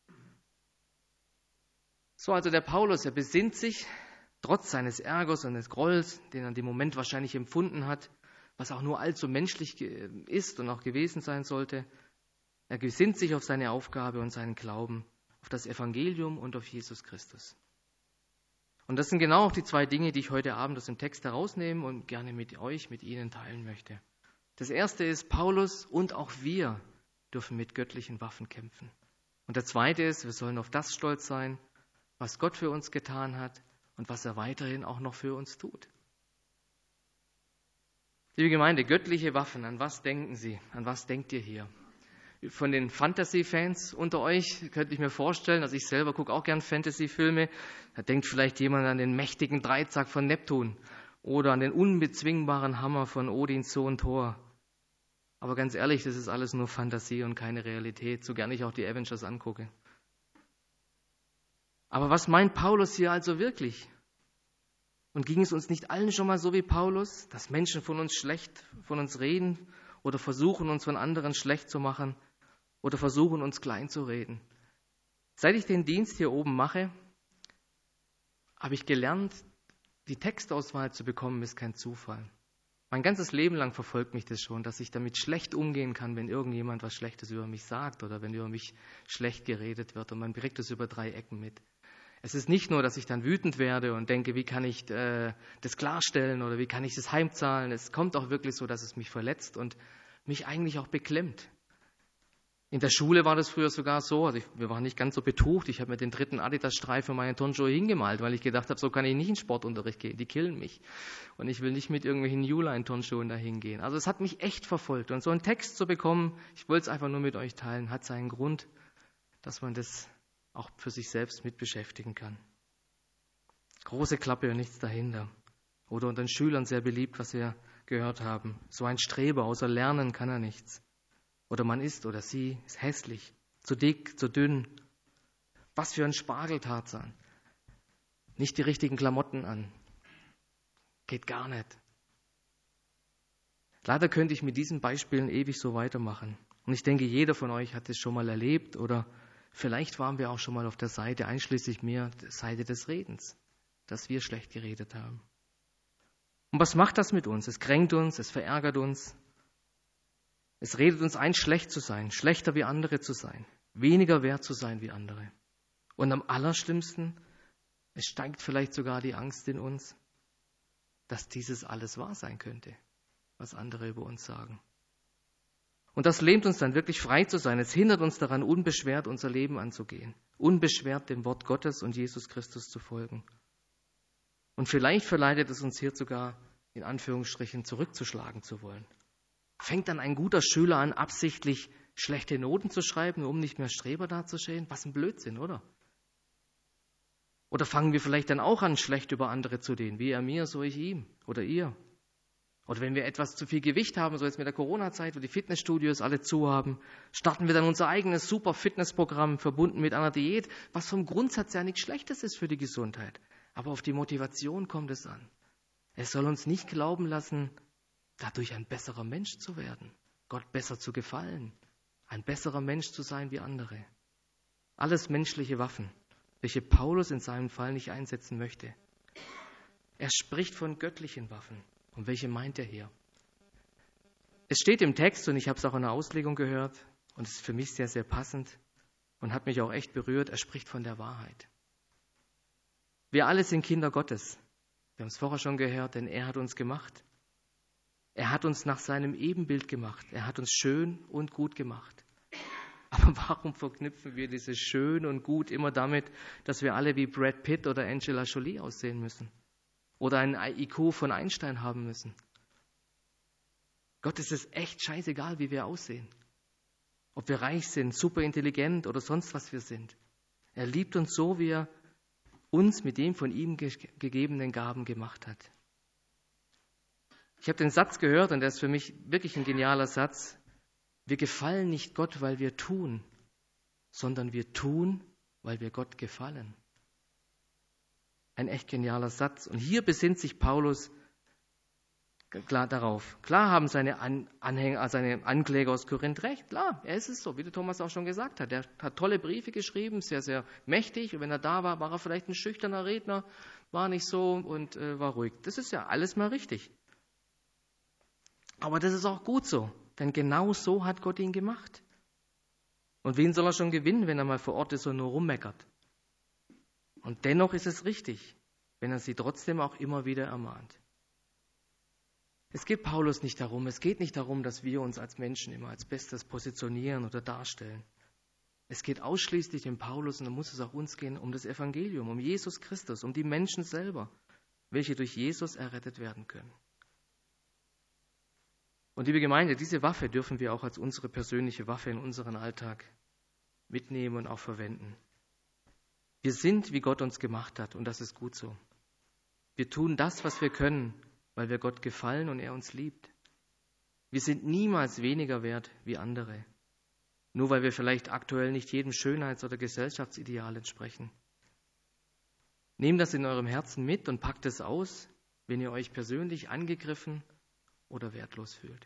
So, also der Paulus, er besinnt sich, trotz seines Ärgers und des Grolls, den er in dem Moment wahrscheinlich empfunden hat, was auch nur allzu menschlich ist und auch gewesen sein sollte. Er besinnt sich auf seine Aufgabe und seinen Glauben, auf das Evangelium und auf Jesus Christus. Und das sind genau auch die zwei Dinge, die ich heute Abend aus dem Text herausnehmen und gerne mit Ihnen teilen möchte. Das erste ist, Paulus und auch wir dürfen mit göttlichen Waffen kämpfen. Und der zweite ist, wir sollen auf das stolz sein, was Gott für uns getan hat und was er weiterhin auch noch für uns tut. Liebe Gemeinde, göttliche Waffen, an was denken Sie? An was denkt ihr hier? Von den Fantasy-Fans unter euch könnte ich mir vorstellen, also ich selber gucke auch gern Fantasy-Filme, da denkt vielleicht jemand an den mächtigen Dreizack von Neptun oder an den unbezwingbaren Hammer von Odins Sohn Thor. Aber ganz ehrlich, das ist alles nur Fantasie und keine Realität, so gern ich auch die Avengers angucke. Aber was meint Paulus hier also wirklich? Und ging es uns nicht allen schon mal so wie Paulus, dass Menschen von uns schlecht von uns reden oder versuchen, uns von anderen schlecht zu machen oder versuchen, uns klein zu reden? Seit ich den Dienst hier oben mache, habe ich gelernt, die Textauswahl zu bekommen, ist kein Zufall. Mein ganzes Leben lang verfolgt mich das schon, dass ich damit schlecht umgehen kann, wenn irgendjemand was Schlechtes über mich sagt oder wenn über mich schlecht geredet wird. Und man kriegt es über 3 Ecken mit. Es ist nicht nur, dass ich dann wütend werde und denke, wie kann ich das klarstellen oder wie kann ich das heimzahlen. Es kommt auch wirklich so, dass es mich verletzt und mich eigentlich auch beklemmt. In der Schule war das früher sogar so, also wir waren nicht ganz so betucht. Ich habe mir den 3. Adidas-Streif für meine Turnschuhe hingemalt, weil ich gedacht habe, so kann ich nicht in Sportunterricht gehen, die killen mich. Und ich will nicht mit irgendwelchen Newline-Turnschuhen dahin gehen. Also es hat mich echt verfolgt. Und so einen Text zu bekommen, ich wollte es einfach nur mit euch teilen, hat seinen Grund, dass man das auch für sich selbst mit beschäftigen kann. Große Klappe und nichts dahinter. Oder unter den Schülern sehr beliebt, was wir gehört haben. So ein Streber, außer Lernen kann er nichts. Oder man ist oder sie ist hässlich, zu dick, zu dünn. Was für ein Spargeltarzan. Nicht die richtigen Klamotten an. Geht gar nicht. Leider könnte ich mit diesen Beispielen ewig so weitermachen. Und ich denke, jeder von euch hat es schon mal erlebt oder vielleicht waren wir auch schon mal auf der Seite, einschließlich mir, der Seite des Redens, dass wir schlecht geredet haben. Und was macht das mit uns? Es kränkt uns, es verärgert uns. Es redet uns ein, schlecht zu sein, schlechter wie andere zu sein, weniger wert zu sein wie andere. Und am allerschlimmsten, es steigt vielleicht sogar die Angst in uns, dass dieses alles wahr sein könnte, was andere über uns sagen. Und das lähmt uns dann wirklich frei zu sein. Es hindert uns daran, unbeschwert unser Leben anzugehen, unbeschwert dem Wort Gottes und Jesus Christus zu folgen. Und vielleicht verleitet es uns hier sogar, in Anführungsstrichen, zurückzuschlagen zu wollen. Fängt dann ein guter Schüler an, absichtlich schlechte Noten zu schreiben, um nicht mehr Streber dazustehen? Was ein Blödsinn, oder? Oder fangen wir vielleicht dann auch an, schlecht über andere zu reden, wie er mir, so ich ihm oder ihr? Oder wenn wir etwas zu viel Gewicht haben, so jetzt mit der Corona-Zeit, wo die Fitnessstudios alle zu haben, starten wir dann unser eigenes super Fitnessprogramm, verbunden mit einer Diät, was vom Grundsatz ja nichts Schlechtes ist für die Gesundheit. Aber auf die Motivation kommt es an. Es soll uns nicht glauben lassen, dadurch ein besserer Mensch zu werden, Gott besser zu gefallen, ein besserer Mensch zu sein wie andere. Alles menschliche Waffen, welche Paulus in seinem Fall nicht einsetzen möchte. Er spricht von göttlichen Waffen. Und welche meint er hier? Es steht im Text, und ich habe es auch in der Auslegung gehört, und es ist für mich sehr, sehr passend und hat mich auch echt berührt, er spricht von der Wahrheit. Wir alle sind Kinder Gottes. Wir haben es vorher schon gehört, denn er hat uns gemacht. Er hat uns nach seinem Ebenbild gemacht. Er hat uns schön und gut gemacht. Aber warum verknüpfen wir dieses schön und gut immer damit, dass wir alle wie Brad Pitt oder Angelina Jolie aussehen müssen? Oder ein IQ von Einstein haben müssen? Gott ist es echt scheißegal, wie wir aussehen. Ob wir reich sind, super intelligent oder sonst was wir sind. Er liebt uns so, wie er uns mit den von ihm gegebenen Gaben gemacht hat. Ich habe den Satz gehört und der ist für mich wirklich ein genialer Satz. Wir gefallen nicht Gott, weil wir tun, sondern wir tun, weil wir Gott gefallen. Ein echt genialer Satz. Und hier besinnt sich Paulus klar darauf. Klar haben seine Anhänger, seine Ankläger aus Korinth recht. Klar, er ist es so, wie der Thomas auch schon gesagt hat. Er hat tolle Briefe geschrieben, sehr, sehr mächtig. Und wenn er da war, war er vielleicht ein schüchterner Redner, war nicht so und war ruhig. Das ist ja alles mal richtig. Aber das ist auch gut so, denn genau so hat Gott ihn gemacht. Und wen soll er schon gewinnen, wenn er mal vor Ort ist und nur rummeckert? Und dennoch ist es richtig, wenn er sie trotzdem auch immer wieder ermahnt. Es geht Paulus nicht darum, es geht nicht darum, dass wir uns als Menschen immer als Bestes positionieren oder darstellen. Es geht ausschließlich in Paulus, und da muss es auch uns gehen, um das Evangelium, um Jesus Christus, um die Menschen selber, welche durch Jesus errettet werden können. Und liebe Gemeinde, diese Waffe dürfen wir auch als unsere persönliche Waffe in unseren Alltag mitnehmen und auch verwenden. Wir sind, wie Gott uns gemacht hat, und das ist gut so. Wir tun das, was wir können, weil wir Gott gefallen und er uns liebt. Wir sind niemals weniger wert wie andere, nur weil wir vielleicht aktuell nicht jedem Schönheits- oder Gesellschaftsideal entsprechen. Nehmt das in eurem Herzen mit und packt es aus, wenn ihr euch persönlich angegriffen oder wertlos fühlt.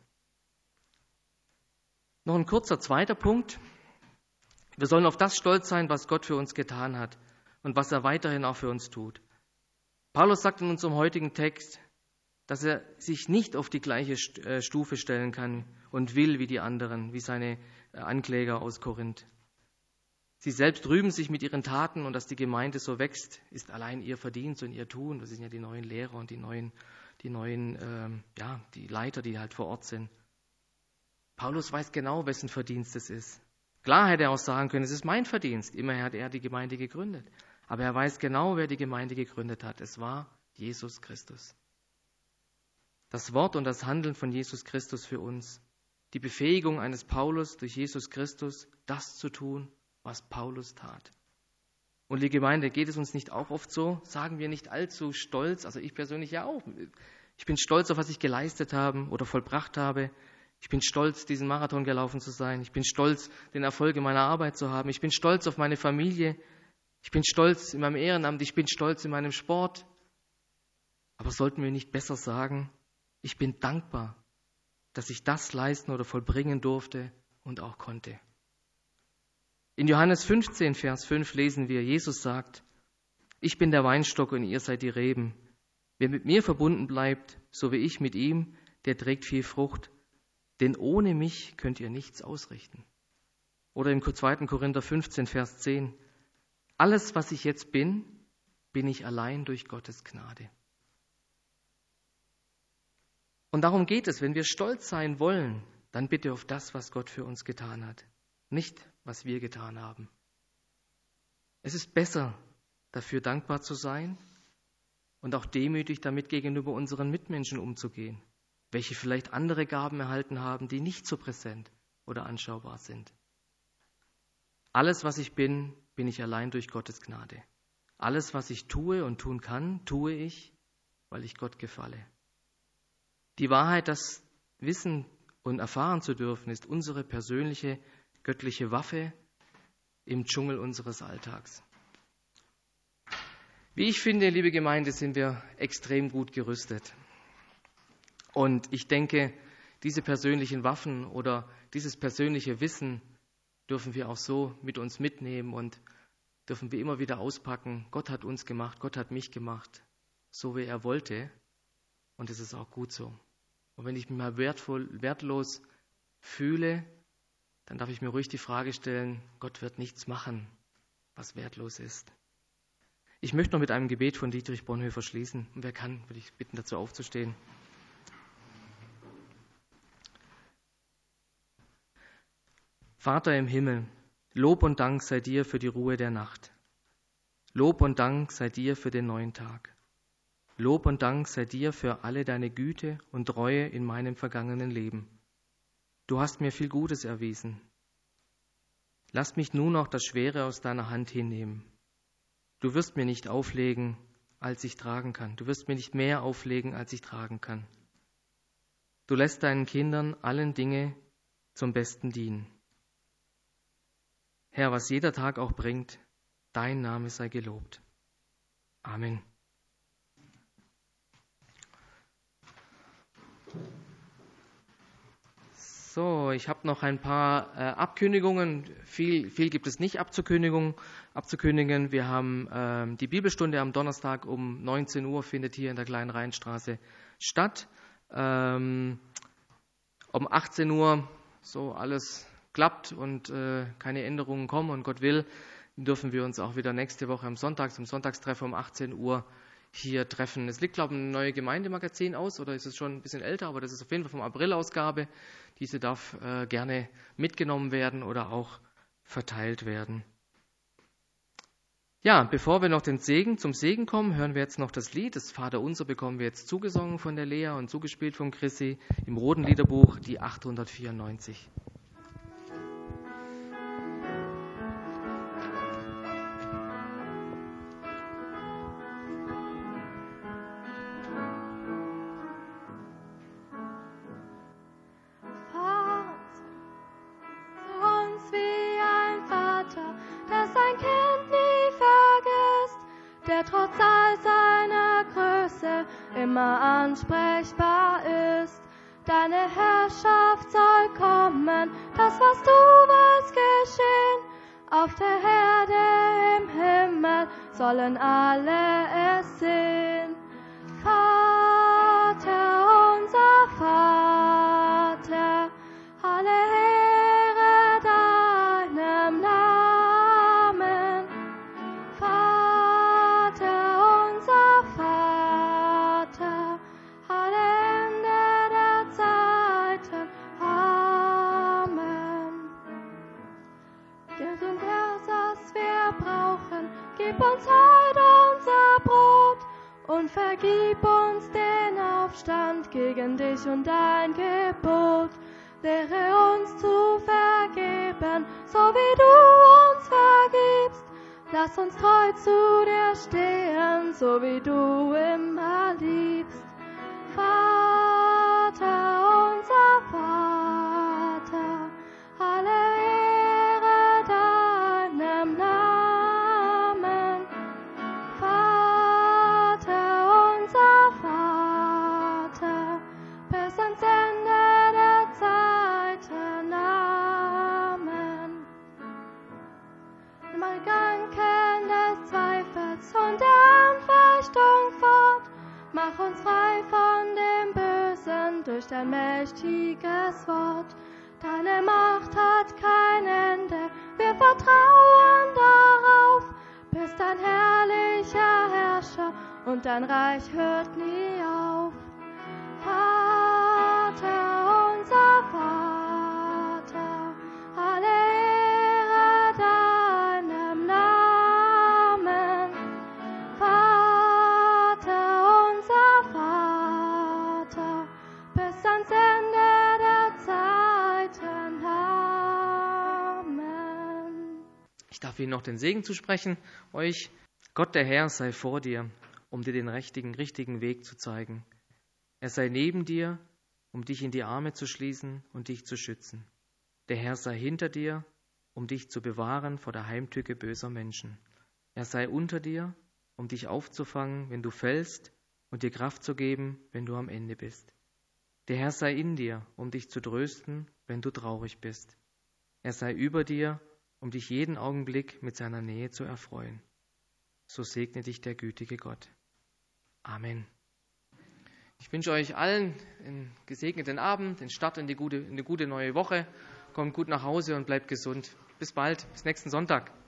Noch ein kurzer zweiter Punkt. Wir sollen auf das stolz sein, was Gott für uns getan hat und was er weiterhin auch für uns tut. Paulus sagt in unserem heutigen Text, dass er sich nicht auf die gleiche Stufe stellen kann und will wie die anderen, wie seine Ankläger aus Korinth. Sie selbst rühmen sich mit ihren Taten und dass die Gemeinde so wächst, ist allein ihr Verdienst und ihr Tun. Das sind ja die neuen Lehrer und die Leiter, die halt vor Ort sind. Paulus weiß genau, wessen Verdienst es ist. Klar hätte er auch sagen können, es ist mein Verdienst. Immerhin hat er die Gemeinde gegründet. Aber er weiß genau, wer die Gemeinde gegründet hat. Es war Jesus Christus. Das Wort und das Handeln von Jesus Christus für uns. Die Befähigung eines Paulus durch Jesus Christus, das zu tun, was Paulus tat. Und die Gemeinde, geht es uns nicht auch oft so? Sagen wir nicht allzu stolz, also ich persönlich ja auch. Ich bin stolz auf, was ich geleistet habe oder vollbracht habe. Ich bin stolz, diesen Marathon gelaufen zu sein. Ich bin stolz, den Erfolg in meiner Arbeit zu haben. Ich bin stolz auf meine Familie. Ich bin stolz in meinem Ehrenamt. Ich bin stolz in meinem Sport. Aber sollten wir nicht besser sagen, ich bin dankbar, dass ich das leisten oder vollbringen durfte und auch konnte. In Johannes 15, Vers 5 lesen wir, Jesus sagt, ich bin der Weinstock und ihr seid die Reben. Wer mit mir verbunden bleibt, so wie ich mit ihm, der trägt viel Frucht. Denn ohne mich könnt ihr nichts ausrichten. Oder im 2. Korinther 15, Vers 10. Alles, was ich jetzt bin, bin ich allein durch Gottes Gnade. Und darum geht es, wenn wir stolz sein wollen, dann bitte auf das, was Gott für uns getan hat. Nicht, was wir getan haben. Es ist besser, dafür dankbar zu sein und auch demütig damit gegenüber unseren Mitmenschen umzugehen, welche vielleicht andere Gaben erhalten haben, die nicht so präsent oder anschaubar sind. Alles, was ich bin, bin ich allein durch Gottes Gnade. Alles, was ich tue und tun kann, tue ich, weil ich Gott gefalle. Die Wahrheit, das wissen und erfahren zu dürfen, ist unsere persönliche göttliche Waffe im Dschungel unseres Alltags. Wie ich finde, liebe Gemeinde, sind wir extrem gut gerüstet. Und ich denke, diese persönlichen Waffen oder dieses persönliche Wissen dürfen wir auch so mit uns mitnehmen und dürfen wir immer wieder auspacken. Gott hat uns gemacht, Gott hat mich gemacht, so wie er wollte. Und es ist auch gut so. Und wenn ich mich mal wertlos fühle, dann darf ich mir ruhig die Frage stellen, Gott wird nichts machen, was wertlos ist. Ich möchte noch mit einem Gebet von Dietrich Bonhoeffer schließen. Und wer kann, würde ich bitten, dazu aufzustehen. Vater im Himmel, Lob und Dank sei dir für die Ruhe der Nacht. Lob und Dank sei dir für den neuen Tag. Lob und Dank sei dir für alle deine Güte und Treue in meinem vergangenen Leben. Du hast mir viel Gutes erwiesen. Lass mich nun auch das Schwere aus deiner Hand hinnehmen. Du wirst mir nicht auflegen, als ich tragen kann. Du wirst mir nicht mehr auflegen, als ich tragen kann. Du lässt deinen Kindern allen Dinge zum Besten dienen. Herr, was jeder Tag auch bringt, dein Name sei gelobt. Amen. So, ich habe noch ein paar Abkündigungen. Viel gibt es nicht abzukündigen. Wir haben die Bibelstunde am Donnerstag um 19 Uhr findet hier in der Kleinen Rheinstraße statt. Um 18 Uhr, so alles klappt und keine Änderungen kommen und Gott will, dürfen wir uns auch wieder nächste Woche am Sonntag zum Sonntagstreffen um 18 Uhr hier treffen. Es liegt, glaube ich, ein neues Gemeindemagazin aus, oder ist es schon ein bisschen älter, aber das ist auf jeden Fall vom April-Ausgabe. Diese darf gerne mitgenommen werden oder auch verteilt werden. Ja, bevor wir noch zum Segen kommen, hören wir jetzt noch das Lied. Das Vaterunser bekommen wir jetzt zugesungen von der Lea und zugespielt von Chrissy im Roten Liederbuch, die 894. Trotz all seiner Größe immer ansprechbar ist. Deine Herrschaft soll kommen, das was du willst geschehen. Auf der Erde im Himmel sollen alle es sehen. Vater, unser Vater, alle Ehre deinem Namen. Vater, unser Vater, alle Ende der Zeiten. Amen. Gib uns erst, was wir brauchen, gib uns heute unser Brot und vergib uns den Aufstand gegen dich und dein Gebot. Lehre uns zu vergeben, so wie du uns vergibst. Lass uns treu zu dir stehen, so wie du immer liebst. Vater, unser Vater, alle Ehre deinem Namen. Vater, unser Vater, bis ans Ende der Zeiten. Amen. Nimm alle Gedanken des Zweifels und der Anfechtung fort. Mach uns frei von dem Bösen durch dein mächtiges Wort. Deine Macht hat kein Ende, wir vertrauen darauf. Bist ein herrlicher Herrscher und dein Reich hört nie auf. Vater, unser Vater, alle Ehre deinem Namen. Vater, unser Vater, bis ans Ende der Zeiten. Amen. Ich darf Ihnen noch den Segen zusprechen, euch. Gott der Herr sei vor dir, um dir den richtigen Weg zu zeigen. Er sei neben dir, um dich in die Arme zu schließen und dich zu schützen. Der Herr sei hinter dir, um dich zu bewahren vor der Heimtücke böser Menschen. Er sei unter dir, um dich aufzufangen, wenn du fällst, und dir Kraft zu geben, wenn du am Ende bist. Der Herr sei in dir, um dich zu trösten, wenn du traurig bist. Er sei über dir, um dich jeden Augenblick mit seiner Nähe zu erfreuen. So segne dich der gütige Gott. Amen. Ich wünsche euch allen einen gesegneten Abend, den Start in eine gute neue Woche. Kommt gut nach Hause und bleibt gesund. Bis bald, bis nächsten Sonntag.